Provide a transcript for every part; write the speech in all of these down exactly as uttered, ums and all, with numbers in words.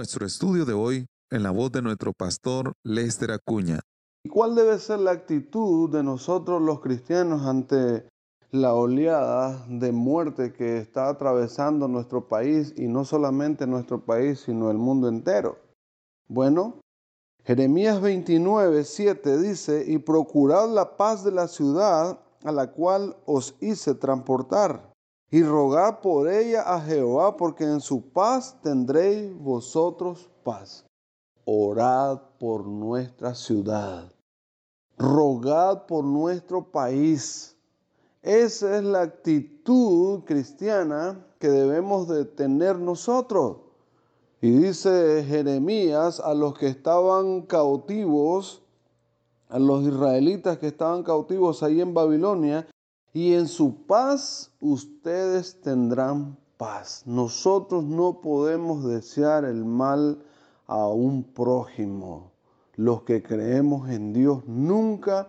nuestro estudio de hoy en la voz de nuestro pastor Lester Acuña. ¿Y cuál debe ser la actitud de nosotros los cristianos ante la oleada de muerte que está atravesando nuestro país, y no solamente nuestro país, sino el mundo entero? Bueno, Jeremías veintinueve, siete dice: y procurad la paz de la ciudad a la cual os hice transportar, y rogad por ella a Jehová, porque en su paz tendréis vosotros paz. Orad por nuestra ciudad. Rogad por nuestro país. Esa es la actitud cristiana que debemos de tener nosotros. Y dice Jeremías a los que estaban cautivos, a los israelitas que estaban cautivos ahí en Babilonia: y en su paz ustedes tendrán paz. Nosotros no podemos desear el mal a un prójimo. Los que creemos en Dios nunca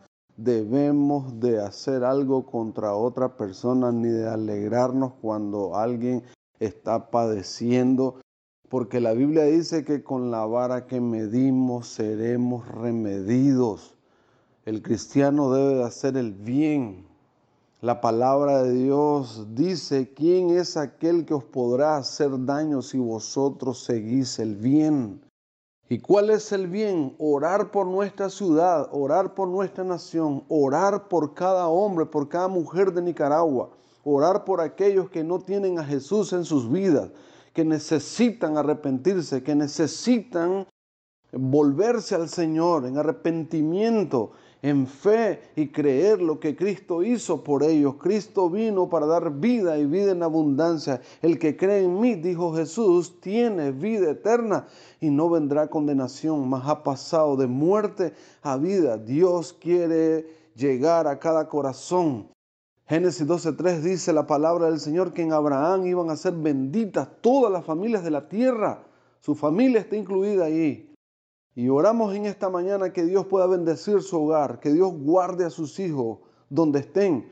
debemos de hacer algo contra otra persona, ni de alegrarnos cuando alguien está padeciendo, porque la Biblia dice que con la vara que medimos seremos remedidos. El cristiano debe de hacer el bien. La palabra de Dios dice: ¿quién es aquel que os podrá hacer daño si vosotros seguís el bien? ¿Y cuál es el bien? Orar por nuestra ciudad, orar por nuestra nación, orar por cada hombre, por cada mujer de Nicaragua, orar por aquellos que no tienen a Jesús en sus vidas, que necesitan arrepentirse, que necesitan volverse al Señor en arrepentimiento, en fe, y creer lo que Cristo hizo por ellos. Cristo vino para dar vida y vida en abundancia. El que cree en mí, dijo Jesús, tiene vida eterna y no vendrá condenación, mas ha pasado de muerte a vida. Dios quiere llegar a cada corazón. Génesis doce tres dice la palabra del Señor que en Abraham iban a ser benditas todas las familias de la tierra. Su familia está incluida ahí. Y oramos en esta mañana que Dios pueda bendecir su hogar, que Dios guarde a sus hijos donde estén.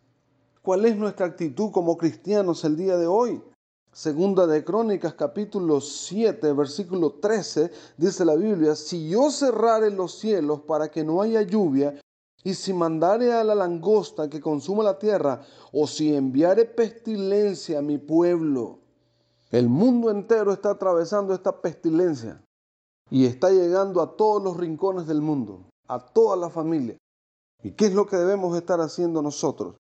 ¿Cuál es nuestra actitud como cristianos el día de hoy? Segunda de Crónicas, capítulo siete, versículo trece, dice la Biblia: si yo cerrare los cielos para que no haya lluvia, y si mandare a la langosta que consuma la tierra, o si enviare pestilencia a mi pueblo. El mundo entero está atravesando esta pestilencia. Y está llegando a todos los rincones del mundo, a toda la familia. ¿Y qué es lo que debemos estar haciendo nosotros?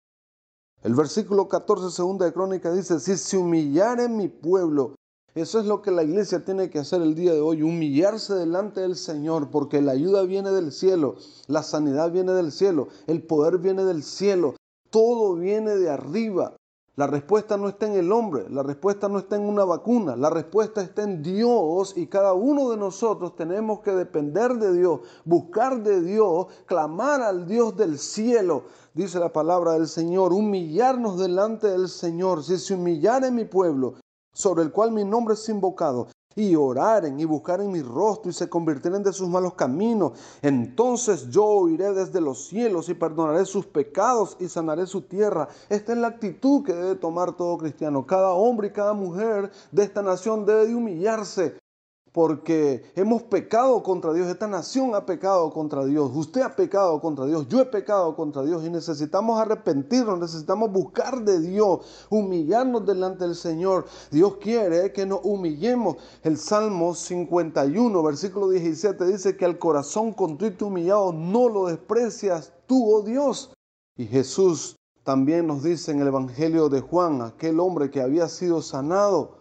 El versículo catorce, segunda de Crónicas, dice: si se humillare mi pueblo. Eso es lo que la iglesia tiene que hacer el día de hoy, humillarse delante del Señor, porque la ayuda viene del cielo, la sanidad viene del cielo, el poder viene del cielo, todo viene de arriba. La respuesta no está en el hombre, la respuesta no está en una vacuna, la respuesta está en Dios, y cada uno de nosotros tenemos que depender de Dios, buscar de Dios, clamar al Dios del cielo. Dice la palabra del Señor, humillarnos delante del Señor. Si se humillare mi pueblo, sobre el cual mi nombre es invocado, y oraren y buscaren mi rostro y se convirtieren de sus malos caminos, entonces yo oiré desde los cielos y perdonaré sus pecados y sanaré su tierra. Esta es la actitud que debe tomar todo cristiano. Cada hombre y cada mujer de esta nación debe de humillarse, porque hemos pecado contra Dios. Esta nación ha pecado contra Dios. Usted ha pecado contra Dios. Yo he pecado contra Dios. Y necesitamos arrepentirnos. Necesitamos buscar de Dios. Humillarnos delante del Señor. Dios quiere que nos humillemos. El Salmo cincuenta y uno, versículo diecisiete, dice que al corazón contrito y humillado no lo desprecias tú, oh Dios. Y Jesús también nos dice en el Evangelio de Juan, aquel hombre que había sido sanado,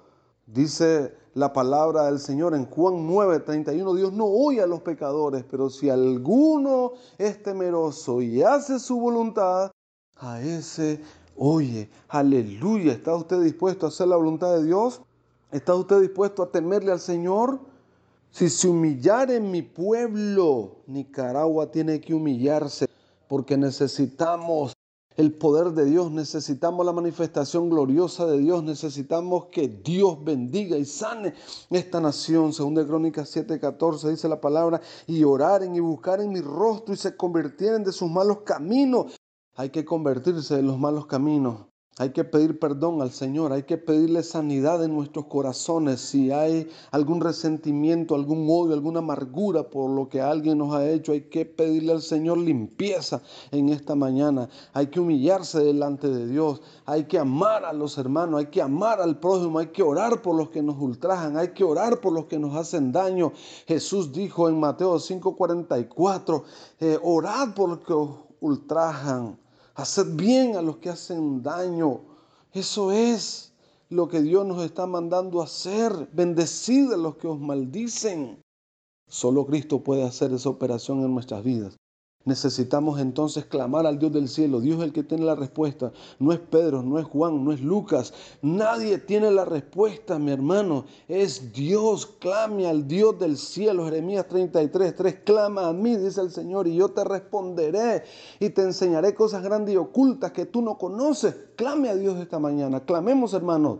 dice la palabra del Señor en Juan nueve, treinta y uno, Dios no oye a los pecadores, pero si alguno es temeroso y hace su voluntad, a ese oye. Aleluya. ¿Está usted dispuesto a hacer la voluntad de Dios? ¿Está usted dispuesto a temerle al Señor? Si se humillare mi pueblo, Nicaragua tiene que humillarse, porque necesitamos el poder de Dios, necesitamos la manifestación gloriosa de Dios, necesitamos que Dios bendiga y sane esta nación. Segunda de Crónicas siete, catorce dice la palabra: y oraren y buscaren mi rostro y se convirtieren de sus malos caminos. Hay que convertirse de los malos caminos. Hay que pedir perdón al Señor, hay que pedirle sanidad en nuestros corazones. Si hay algún resentimiento, algún odio, alguna amargura por lo que alguien nos ha hecho, hay que pedirle al Señor limpieza en esta mañana. Hay que humillarse delante de Dios, hay que amar a los hermanos, hay que amar al prójimo, hay que orar por los que nos ultrajan, hay que orar por los que nos hacen daño. Jesús dijo en Mateo cinco cuarenta y cuatro, eh, orad por los que os ultrajan. Haced bien a los que hacen daño. Eso es lo que Dios nos está mandando a hacer. Bendecid a los que os maldicen. Solo Cristo puede hacer esa operación en nuestras vidas. Necesitamos entonces clamar al Dios del cielo. Dios es el que tiene la respuesta. No es Pedro, no es Juan, no es Lucas. Nadie tiene la respuesta, mi hermano. Es Dios. Clame al Dios del cielo. Jeremías treinta y tres, tres. Clama a mí, dice el Señor, y yo te responderé y te enseñaré cosas grandes y ocultas que tú no conoces. Clame a Dios esta mañana. Clamemos, hermanos.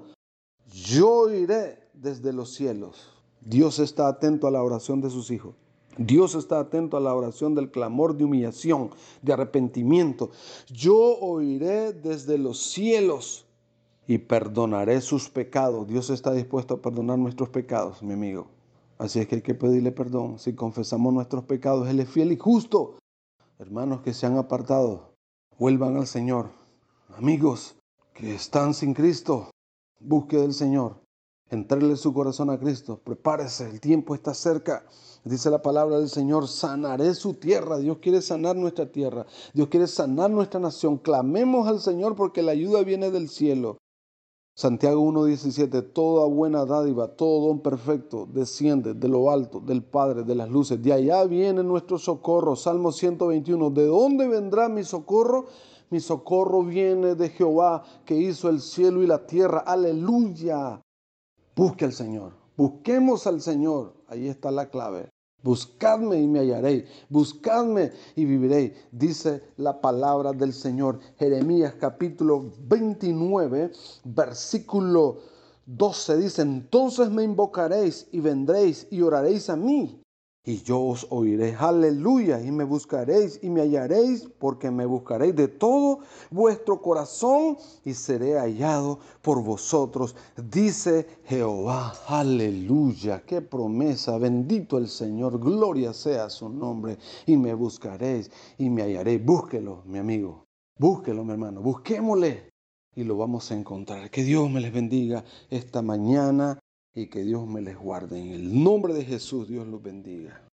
Yo iré desde los cielos. Dios está atento a la oración de sus hijos. Dios está atento a la oración del clamor de humillación, de arrepentimiento. Yo oiré desde los cielos y perdonaré sus pecados. Dios está dispuesto a perdonar nuestros pecados, mi amigo. Así es que hay que pedirle perdón. Si confesamos nuestros pecados, Él es fiel y justo. Hermanos que se han apartado, vuelvan al Señor. Amigos que están sin Cristo, busque del Señor. Entréle su corazón a Cristo. Prepárese, el tiempo está cerca. Dice la palabra del Señor, sanaré su tierra. Dios quiere sanar nuestra tierra. Dios quiere sanar nuestra nación. Clamemos al Señor porque la ayuda viene del cielo. Santiago uno diecisiete, toda buena dádiva, todo don perfecto desciende de lo alto, del Padre, de las luces. De allá viene nuestro socorro. Salmo ciento veintiuno, ¿de dónde vendrá mi socorro? Mi socorro viene de Jehová, que hizo el cielo y la tierra. Aleluya. Busque al Señor, busquemos al Señor, ahí está la clave. Buscadme y me hallaréis, buscadme y viviréis, dice la palabra del Señor. Jeremías capítulo veintinueve, versículo doce dice, entonces me invocaréis y vendréis y oraréis a mí. Y yo os oiré, aleluya, y me buscaréis y me hallaréis, porque me buscaréis de todo vuestro corazón y seré hallado por vosotros, dice Jehová, aleluya, qué promesa, bendito el Señor, gloria sea su nombre, y me buscaréis y me hallaréis. Búsquelo, mi amigo, búsquelo, mi hermano, busquémosle y lo vamos a encontrar. Que Dios me les bendiga esta mañana. Y que Dios me les guarde. En el nombre de Jesús, Dios los bendiga.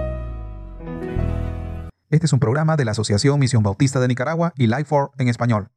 Este es un programa de la Asociación Misión Bautista de Nicaragua y Life for en español.